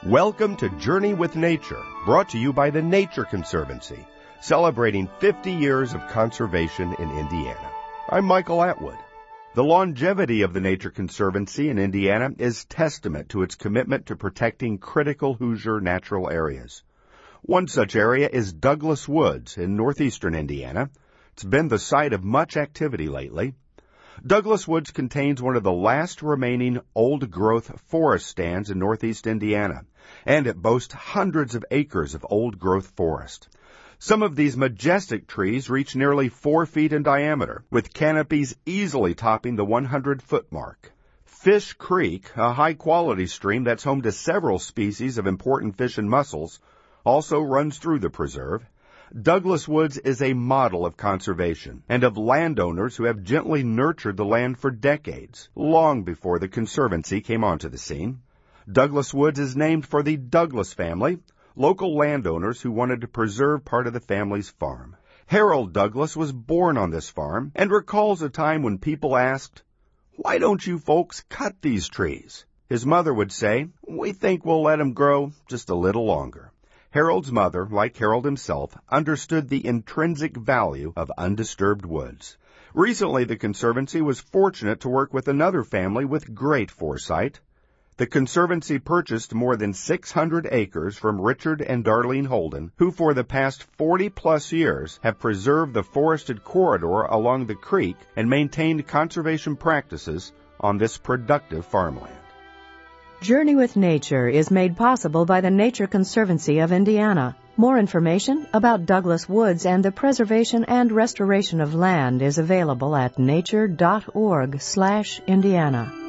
Welcome to Journey with Nature, brought to you by the Nature Conservancy, celebrating 50 years of conservation in Indiana. I'm Michael Atwood. The longevity of the Nature Conservancy in Indiana is testament to its commitment to protecting critical Hoosier natural areas. One such area is Douglas Woods in northeastern Indiana. It's been the site of much activity lately. Douglas Woods contains one of the last remaining old-growth forest stands in northeast Indiana, and it boasts hundreds of acres of old-growth forest. Some of these majestic trees reach nearly 4 feet in diameter, with canopies easily topping the 100-foot mark. Fish Creek, a high-quality stream that's home to several species of important fish and mussels, also runs through the preserve. Douglas Woods is a model of conservation and of landowners who have gently nurtured the land for decades, long before the Conservancy came onto the scene. Douglas Woods is named for the Douglas family, local landowners who wanted to preserve part of the family's farm. Harold Douglas was born on this farm and recalls a time when people asked, "Why don't you folks cut these trees?" His mother would say, "We think we'll let them grow just a little longer." Harold's mother, like Harold himself, understood the intrinsic value of undisturbed woods. Recently, the Conservancy was fortunate to work with another family with great foresight. The Conservancy purchased more than 600 acres from Richard and Darlene Holden, who for the past 40-plus years have preserved the forested corridor along the creek and maintained conservation practices on this productive farmland. Journey with Nature is made possible by the Nature Conservancy of Indiana. More information about Douglas Woods and the preservation and restoration of land is available at nature.org/Indiana.